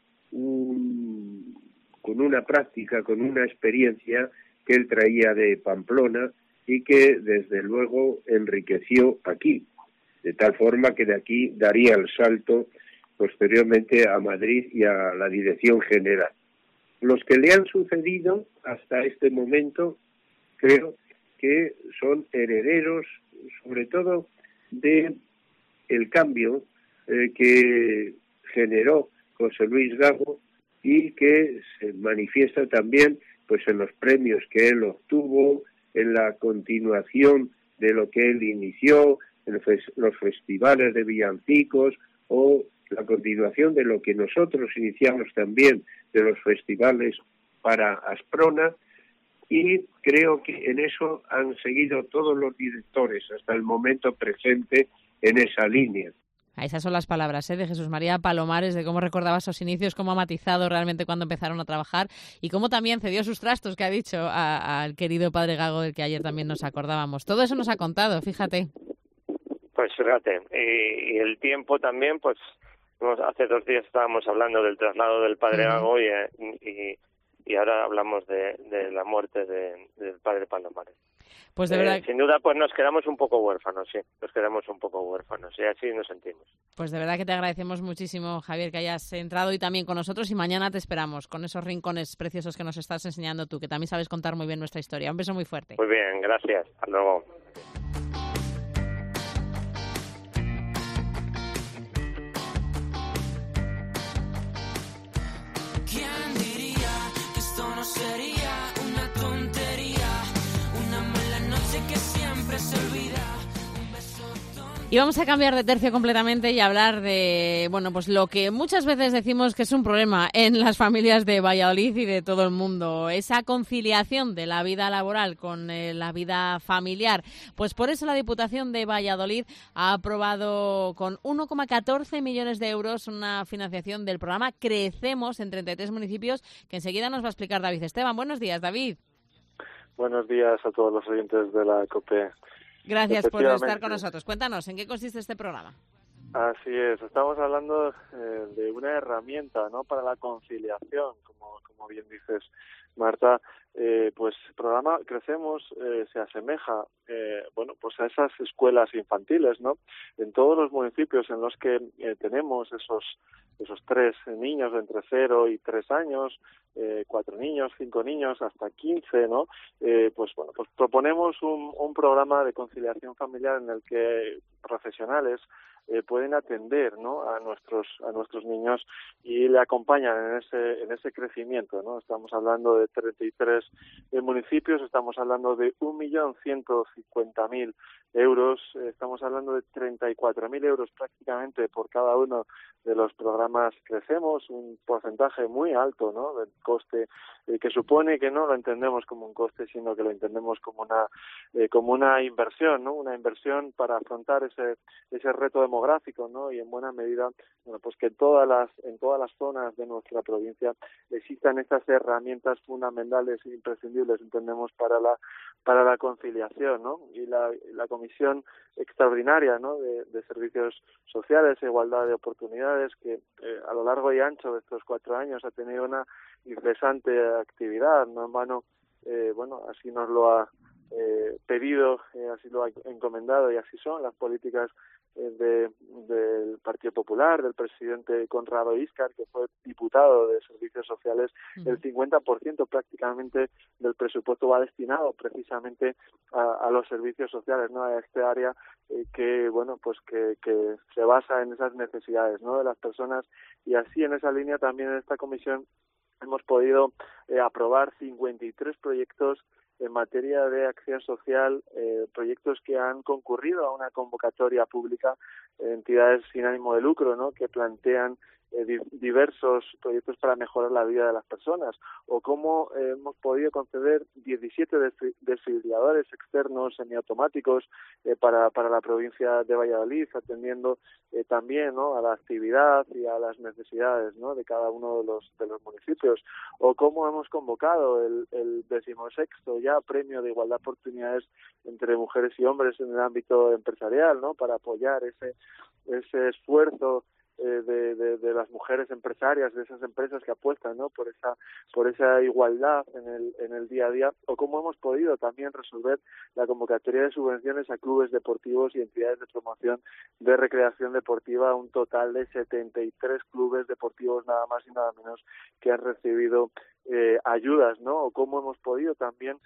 una práctica, con una experiencia que él traía de Pamplona y que desde luego enriqueció aquí, de tal forma que de aquí daría el salto posteriormente a Madrid y a la dirección general. Los que le han sucedido hasta este momento creo que son herederos sobre todo de el cambio que generó José Luis Gago y que se manifiesta también pues en los premios que él obtuvo, en la continuación de lo que él inició, en los festivales de villancicos, o la continuación de lo que nosotros iniciamos también, de los festivales para Asprona, y creo que en eso han seguido todos los directores hasta el momento presente en esa línea. Esas son las palabras de Jesús María Palomares, de cómo recordaba esos inicios, cómo ha matizado realmente cuando empezaron a trabajar y cómo también cedió sus trastos, que ha dicho al querido padre Gago, del que ayer también nos acordábamos. Todo eso nos ha contado, fíjate. Pues fíjate, y el tiempo también, pues hace 2 días estábamos hablando del traslado del padre Gago y ahora hablamos de la muerte del padre Palomares. Pues de verdad, sin duda, pues nos quedamos un poco huérfanos, y así nos sentimos. Pues de verdad que te agradecemos muchísimo, Javier, que hayas entrado hoy también con nosotros, y mañana te esperamos con esos rincones preciosos que nos estás enseñando tú, que también sabes contar muy bien nuestra historia. Un beso muy fuerte. Muy bien, gracias. Hasta luego. ¿Quién diría que esto no sería una tontería? Una mala noche que siempre se olvida. Y vamos a cambiar de tercio completamente y hablar de, pues lo que muchas veces decimos que es un problema en las familias de Valladolid y de todo el mundo, esa conciliación de la vida laboral con la vida familiar. Pues por eso la Diputación de Valladolid ha aprobado con 1,14 millones de euros una financiación del programa Crecemos en 33 municipios, que enseguida nos va a explicar David Esteban. Buenos días, David. Buenos días a todos los oyentes de la COPE. Gracias por estar con nosotros. Cuéntanos, ¿en qué consiste este programa? Así es, estamos hablando de una herramienta, ¿no?, para la conciliación, como bien dices, Marta. Pues el programa Crecemos se asemeja, pues a esas escuelas infantiles, ¿no?, en todos los municipios en los que tenemos esos 3 niños de entre 0 y 3 años, 4 niños, 5 niños, hasta 15, ¿no? Pues proponemos un programa de conciliación familiar en el que profesionales pueden atender, ¿no?, a nuestros niños y le acompañan en ese crecimiento, ¿no? Estamos hablando de 33 municipios, estamos hablando de 1.150.000 euros. Estamos hablando de 34.000 euros prácticamente por cada uno de los programas Crecemos, un porcentaje muy alto, ¿no?, del coste, que supone que no lo entendemos como un coste, sino que lo entendemos como una inversión, ¿no?, una inversión para afrontar ese reto demográfico, ¿no?, y en buena medida, bueno, pues que en todas las zonas de nuestra provincia existan estas herramientas fundamentales e imprescindibles, entendemos, para la conciliación, ¿no? Y la Comisión Extraordinaria, ¿no?, de Servicios Sociales e Igualdad de Oportunidades, que a lo largo y ancho de estos 4 años ha tenido una incesante actividad, no en vano, así nos lo ha pedido, así lo ha encomendado, y así son las políticas del Partido Popular, del presidente Conrado Íscar, que fue diputado de Servicios Sociales. El 50% prácticamente del presupuesto va destinado precisamente a los servicios sociales, ¿no?, a este área que se basa en esas necesidades, ¿no?, de las personas. Y así, en esa línea, también en esta comisión hemos podido aprobar 53 proyectos en materia de acción social, proyectos que han concurrido a una convocatoria pública, entidades sin ánimo de lucro, ¿no?, que plantean diversos proyectos para mejorar la vida de las personas, o cómo hemos podido conceder 17 desfibriladores externos semiautomáticos para la provincia de Valladolid, atendiendo también, ¿no?, a la actividad y a las necesidades, ¿no?, de cada uno de los municipios, o cómo hemos convocado el 16º ya premio de igualdad de oportunidades entre mujeres y hombres en el ámbito empresarial, ¿no?, para apoyar ese esfuerzo de las mujeres empresarias, de esas empresas que apuestan, ¿no?, por esa igualdad en el día a día, o cómo hemos podido también resolver la convocatoria de subvenciones a clubes deportivos y entidades de promoción de recreación deportiva, un total de 73 clubes deportivos nada más y nada menos que han recibido ayudas, ¿no?, o cómo hemos podido también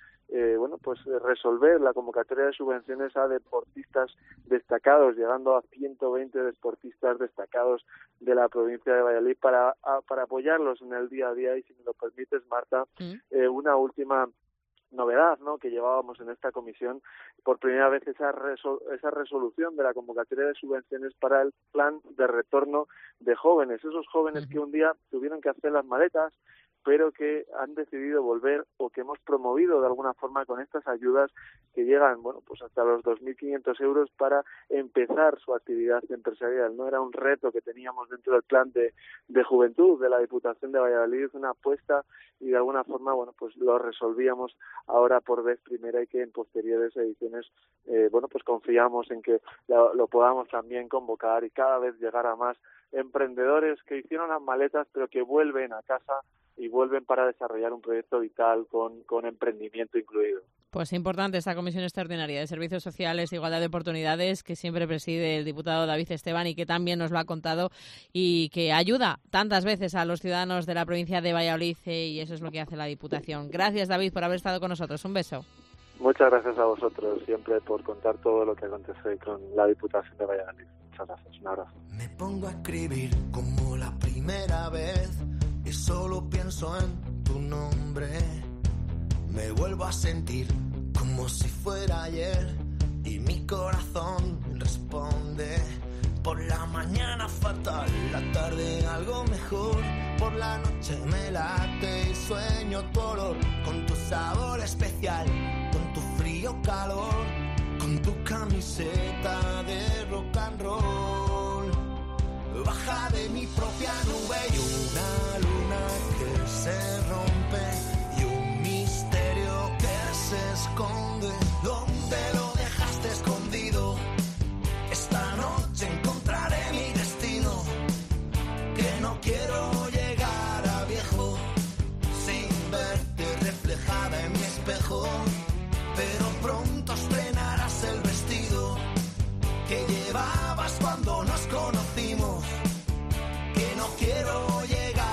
resolver la convocatoria de subvenciones a deportistas destacados, llegando a 120 deportistas destacados de la provincia de Valladolid para apoyarlos en el día a día. Y si me lo permites, Marta, una última novedad, ¿no?, que llevábamos en esta comisión, por primera vez esa resolución de la convocatoria de subvenciones para el plan de retorno de jóvenes, esos jóvenes que un día tuvieron que hacer las maletas, pero que han decidido volver, o que hemos promovido de alguna forma con estas ayudas que llegan, hasta los 2.500 euros para empezar su actividad empresarial. No era un reto que teníamos dentro del plan de juventud de la Diputación de Valladolid, una apuesta, y de alguna forma, lo resolvíamos ahora por vez primera, y que en posteriores ediciones, confiamos en que lo podamos también convocar y cada vez llegar a más emprendedores que hicieron las maletas, pero que vuelven a casa y vuelven para desarrollar un proyecto vital con emprendimiento incluido. Pues importante esta Comisión Extraordinaria de Servicios Sociales e Igualdad de Oportunidades, que siempre preside el diputado David Esteban, y que también nos lo ha contado, y que ayuda tantas veces a los ciudadanos de la provincia de Valladolid, y eso es lo que hace la Diputación. Gracias, David, por haber estado con nosotros. Un beso. Muchas gracias a vosotros siempre por contar todo lo que acontece con la Diputación de Valladolid. Muchas gracias. Un abrazo. Me pongo a escribir como la primera vez y solo pienso en tu nombre. Me vuelvo a sentir como si fuera ayer y mi corazón responde. Por la mañana fatal, la tarde algo mejor. Por la noche me late y sueño tu olor, con tu sabor especial, con tu frío calor, con tu camiseta de rock and roll. Baja de mi propia nube y una luna que se rompe y un misterio que se esconde. ¿Dónde lo dejaste escondido? Esta noche encontraré mi destino, que no quiero llegar a viejo sin verte reflejada en mi espejo, pero pronto estrenarás el vestido que llevabas cuando nos conocimos, que no quiero llegar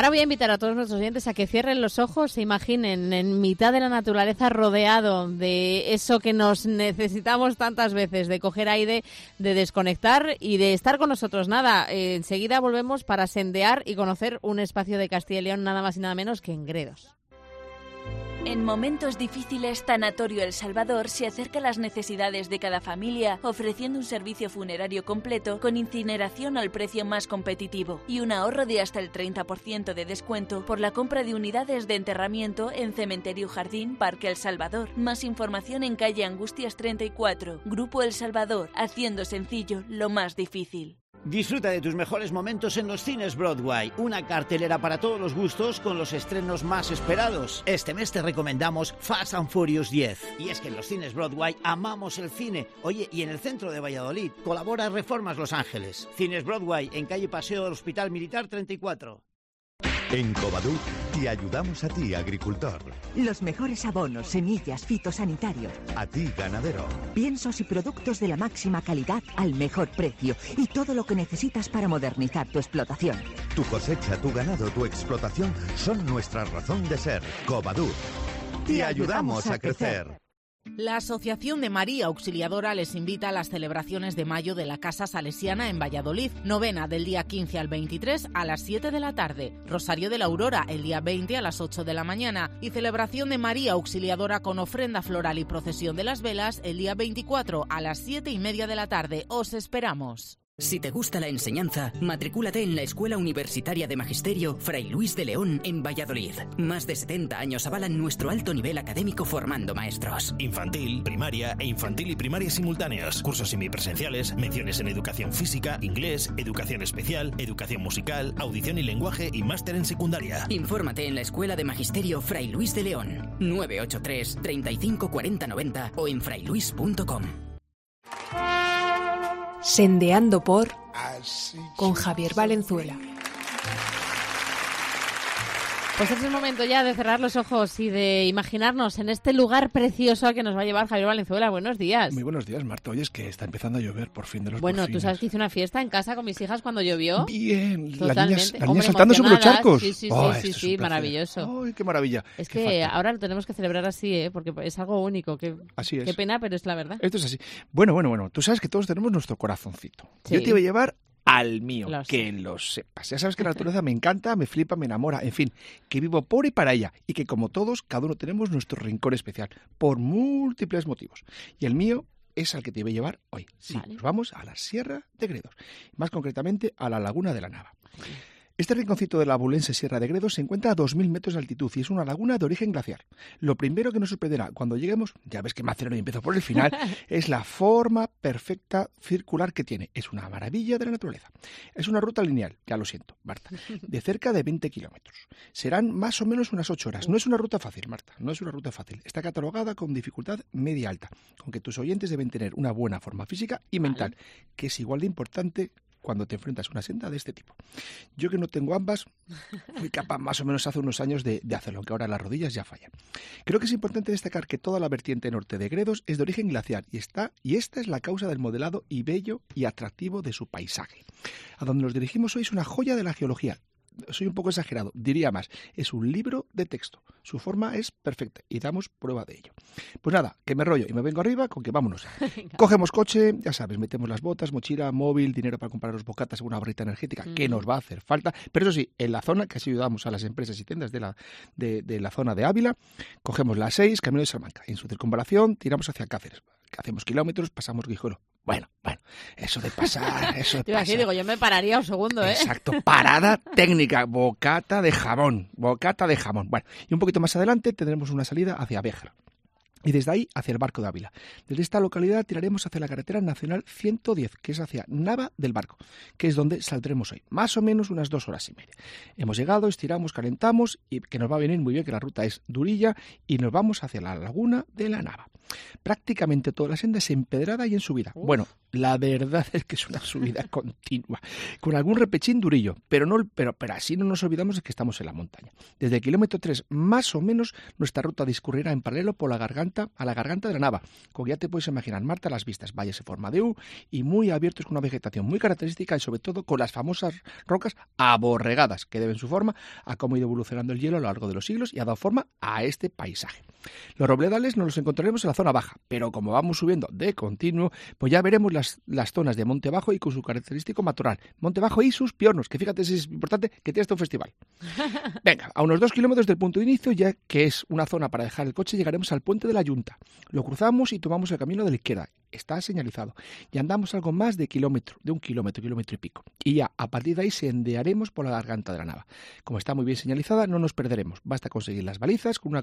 Ahora voy a invitar a todos nuestros oyentes a que cierren los ojos, se imaginen en mitad de la naturaleza, rodeado de eso que nos necesitamos tantas veces, de coger aire, de desconectar y de estar con nosotros. Nada, enseguida volvemos para sendear y conocer un espacio de Castilla y León, nada más y nada menos que en Gredos. En momentos difíciles, Tanatorio El Salvador se acerca a las necesidades de cada familia, ofreciendo un servicio funerario completo con incineración al precio más competitivo y un ahorro de hasta el 30% de descuento por la compra de unidades de enterramiento en Cementerio Jardín, Parque El Salvador. Más información en calle Angustias 34. Grupo El Salvador, haciendo sencillo lo más difícil. Disfruta de tus mejores momentos en los cines Broadway, una cartelera para todos los gustos con los estrenos más esperados. Este mes te recomendamos Fast and Furious 10. Y es que en los cines Broadway amamos el cine. Oye, y en el centro de Valladolid colabora Reformas Los Ángeles. Cines Broadway, en calle Paseo del Hospital Militar 34. En Covadú te ayudamos a ti, agricultor. Los mejores abonos, semillas, fitosanitarios. A ti, ganadero. Piensos y productos de la máxima calidad al mejor precio. Y todo lo que necesitas para modernizar tu explotación. Tu cosecha, tu ganado, tu explotación son nuestra razón de ser. Covadú. Te ayudamos a crecer. La Asociación de María Auxiliadora les invita a las celebraciones de mayo de la Casa Salesiana en Valladolid. Novena del día 15 al 23 a las 7 de la tarde. Rosario de la Aurora el día 20 a las 8 de la mañana. Y celebración de María Auxiliadora con ofrenda floral y procesión de las velas el día 24 a las 7:30 de la tarde. Os esperamos. Si te gusta la enseñanza, matricúlate en la Escuela Universitaria de Magisterio Fray Luis de León en Valladolid. Más de 70 años avalan nuestro alto nivel académico formando maestros. Infantil, primaria e infantil y primaria simultáneos. Cursos semipresenciales, menciones en educación física, inglés, educación especial, educación musical, audición y lenguaje y máster en secundaria. Infórmate en la Escuela de Magisterio Fray Luis de León. 983 35 40 90 o en frayluis.com. Sendeando por con Javier Valenzuela. Pues es el momento ya de cerrar los ojos y de imaginarnos en este lugar precioso al que nos va a llevar Javier Valenzuela. Buenos días. Muy buenos días, Marta. Oye, es que está empezando a llover por fin de los Bueno, porfines. tú sabes que hice una fiesta en casa con mis hijas cuando llovió. Bien, Totalmente. las niñas saltando sobre los charcos. Sí, maravilloso. ¡Ay, qué maravilla! Es que ahora lo tenemos que celebrar así, porque es algo único. Así es. Qué pena, pero es la verdad. Esto es así. Bueno. Tú sabes que todos tenemos nuestro corazoncito. Sí. Yo te voy a llevar al mío, lo sepas. Ya sabes que la naturaleza me encanta, me flipa, me enamora, en fin, que vivo por y para ella y que como todos, cada uno tenemos nuestro rincón especial, por múltiples motivos. Y el mío es al que te voy a llevar hoy. Sí, vale. Nos vamos a la Sierra de Gredos, más concretamente a la Laguna de la Nava. Este rinconcito de la abulense Sierra de Gredos se encuentra a 2.000 metros de altitud y es una laguna de origen glaciar. Lo primero que nos sorprenderá cuando lleguemos, ya ves que Macerón y empiezo por el final, es la forma perfecta circular que tiene. Es una maravilla de la naturaleza. Es una ruta lineal, ya lo siento, Marta, de cerca de 20 kilómetros. Serán más o menos unas 8 horas. No es una ruta fácil, Marta, no es una ruta fácil. Está catalogada con dificultad media-alta, aunque tus oyentes deben tener una buena forma física y mental, que es igual de importante cuando te enfrentas a una senda de este tipo. Yo que no tengo ambas, fui capaz más o menos hace unos años de hacerlo, aunque ahora las rodillas ya fallan. Creo que es importante destacar que toda la vertiente norte de Gredos es de origen glaciar y esta es la causa del modelado y bello y atractivo de su paisaje. A donde nos dirigimos hoy es una joya de la geología. Soy un poco exagerado, diría más, es un libro de texto. Su forma es perfecta y damos prueba de ello. Pues nada, que me rollo y me vengo arriba con que vámonos. Cogemos coche, ya sabes, metemos las botas, mochila, móvil, dinero para comprar los bocatas, una barrita energética que nos va a hacer falta. Pero eso sí, en la zona, que así ayudamos a las empresas y tiendas de la zona de Ávila, cogemos la 6, camino de Salamanca. En su circunvalación tiramos hacia Cáceres. Hacemos kilómetros, pasamos Guijuelo. Bueno, eso de pasar, Digo, yo me pararía un segundo, ¿eh? Exacto, parada técnica, bocata de jamón. Bueno, y un poquito más adelante tendremos una salida hacia Béjar. Y desde ahí hacia el Barco de Ávila. Desde esta localidad tiraremos hacia la carretera nacional 110, que es hacia Nava del Barco, que es donde saldremos hoy. Más o menos unas 2 horas y media. Hemos llegado, estiramos, calentamos y que nos va a venir muy bien, que la ruta es durilla y nos vamos hacia la Laguna de la Nava. Prácticamente toda la senda es empedrada y en subida. Bueno, la verdad es que es una subida continua, con algún repechín durillo, pero así no nos olvidamos de que estamos en la montaña. Desde el kilómetro 3 más o menos nuestra ruta discurrirá en paralelo por la garganta vuelta a la garganta de la Nava. Como ya te puedes imaginar, Marta, las vistas, valles en forma de U y muy abiertos con una vegetación muy característica y sobre todo con las famosas rocas aborregadas que deben su forma a cómo ha ido evolucionando el hielo a lo largo de los siglos y ha dado forma a este paisaje. Los robledales nos los encontraremos en la zona baja, pero como vamos subiendo de continuo, pues ya veremos las zonas de Monte Bajo y con su característico matorral. Monte Bajo y sus piornos, que fíjate si es importante que tiene este un festival. Venga, a unos 2 kilómetros del punto de inicio, ya que es una zona para dejar el coche, llegaremos al puente de la Yunta. Lo cruzamos y tomamos el camino de la izquierda. Está señalizado. Y andamos algo más de un kilómetro y pico. Y ya, a partir de ahí, sendearemos por la garganta de la Nava. Como está muy bien señalizada, no nos perderemos. Basta conseguir las balizas con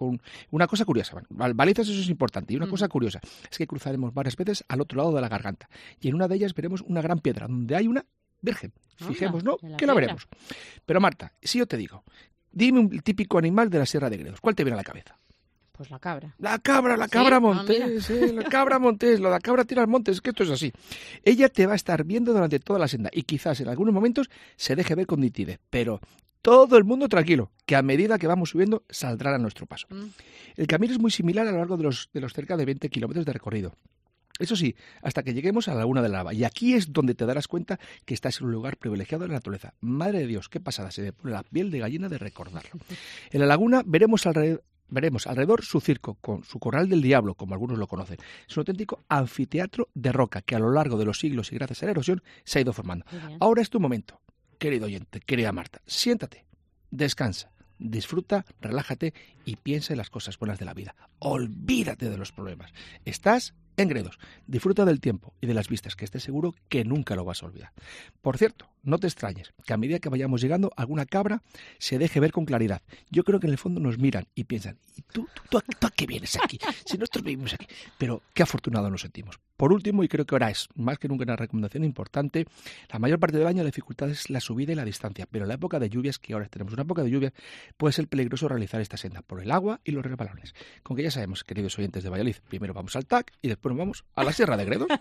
una cosa curiosa. Bueno, balizas, eso es importante. Y una cosa curiosa es que cruzaremos varias veces al otro lado de la garganta. Y en una de ellas veremos una gran piedra, donde hay una virgen. Fijémonos, que la veremos. Pero Marta, si yo te digo, dime un típico animal de la Sierra de Gredos. ¿Cuál te viene a la cabeza? Pues la cabra. La cabra montés, la cabra montés, la cabra tira al monte, es que esto es así. Ella te va a estar viendo durante toda la senda y quizás en algunos momentos se deje ver con nitidez, pero todo el mundo tranquilo, que a medida que vamos subiendo saldrán a nuestro paso. El camino es muy similar a lo largo de los cerca de 20 kilómetros de recorrido. Eso sí, hasta que lleguemos a la Laguna de la Nava. Y aquí es donde te darás cuenta que estás en un lugar privilegiado de la naturaleza. Madre de Dios, qué pasada, se me pone la piel de gallina de recordarlo. En la laguna veremos alrededor su circo, con su corral del diablo, como algunos lo conocen. Es un auténtico anfiteatro de roca que a lo largo de los siglos y gracias a la erosión se ha ido formando. Ahora es tu momento, querido oyente, querida Marta. Siéntate, descansa, disfruta, relájate y piensa en las cosas buenas de la vida. Olvídate de los problemas. Estás en Gredos. Disfruta del tiempo y de las vistas, que estés seguro que nunca lo vas a olvidar. Por cierto, no te extrañes que a medida que vayamos llegando, alguna cabra se deje ver con claridad. Yo creo que en el fondo nos miran y piensan, ¿y tú a qué vienes aquí? Si nosotros vivimos aquí. Pero qué afortunados nos sentimos. Por último, y creo que ahora es más que nunca una recomendación importante, la mayor parte del año la dificultad es la subida y la distancia, pero en la época de lluvias, que ahora tenemos una época de lluvias, puede ser peligroso realizar esta senda por el agua y los resbalones. Con que ya sabemos, queridos oyentes de Valladolid, primero vamos al TAC y después nos vamos a la Sierra de Gredos.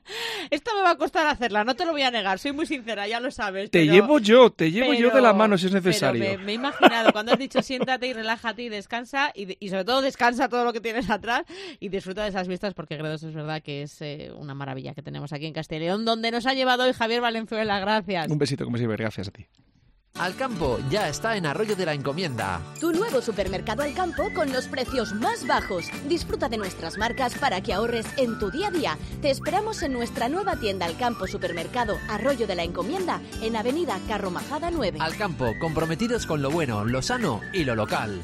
Esto me va a costar hacerla, no te lo voy a negar, soy muy sincera, ya lo sabes. Te llevo yo de la mano si es necesario. Pero me he imaginado cuando has dicho siéntate y relájate y descansa y sobre todo descansa todo lo que tienes atrás y disfruta de esas vistas, porque Gredos es verdad que es una maravilla que tenemos aquí en Castilla y León, donde nos ha llevado hoy Javier Valenzuela. Gracias. Un besito, como siempre, gracias a ti. Alcampo ya está en Arroyo de la Encomienda. Tu nuevo supermercado Alcampo con los precios más bajos. Disfruta de nuestras marcas para que ahorres en tu día a día. Te esperamos en nuestra nueva tienda Alcampo Supermercado Arroyo de la Encomienda en Avenida Carro Majada 9. Alcampo, comprometidos con lo bueno, lo sano y lo local.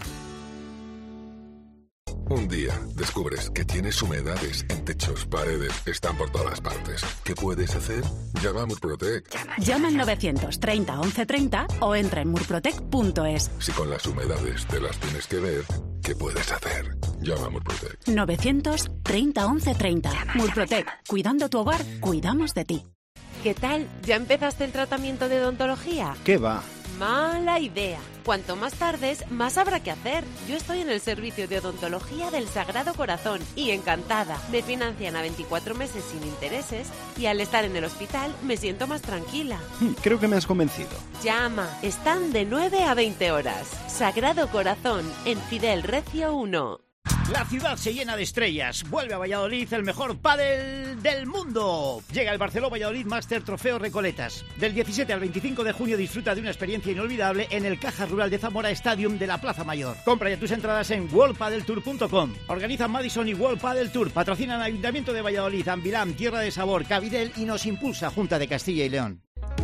Un día descubres que tienes humedades en techos, paredes, están por todas partes. ¿Qué puedes hacer? Llama a Murprotec. Llama al 930 1130 o entra en murprotec.es. Si con las humedades te las tienes que ver, ¿qué puedes hacer? Llama a Murprotec. 930 1130. Murprotec. Cuidando tu hogar, cuidamos de ti. ¿Qué tal? ¿Ya empezaste el tratamiento de odontología? ¿Qué va? Mala idea. Cuanto más tardes, más habrá que hacer. Yo estoy en el servicio de odontología del Sagrado Corazón y encantada. Me financian a 24 meses sin intereses y al estar en el hospital me siento más tranquila. Creo que me has convencido. Llama. Están de 9 a 20 horas. Sagrado Corazón, en Fidel Recio 1. La ciudad se llena de estrellas. Vuelve a Valladolid el mejor pádel del mundo. Llega el Barceló Valladolid Master Trofeo Recoletas. Del 17 al 25 de junio disfruta de una experiencia inolvidable en el Caja Rural de Zamora Stadium de la Plaza Mayor. Compra ya tus entradas en worldpadeltour.com. Organizan Madison y World Padel Tour. Patrocinan Ayuntamiento de Valladolid, Ambilam, Tierra de Sabor, Cabidel y nos impulsa Junta de Castilla y León.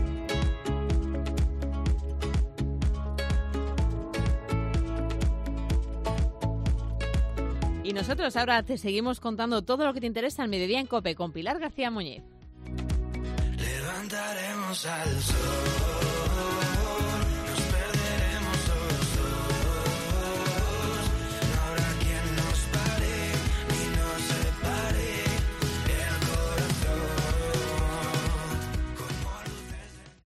Y nosotros ahora te seguimos contando todo lo que te interesa al mediodía en COPE con Pilar García Muñiz. Levantaremos al sol.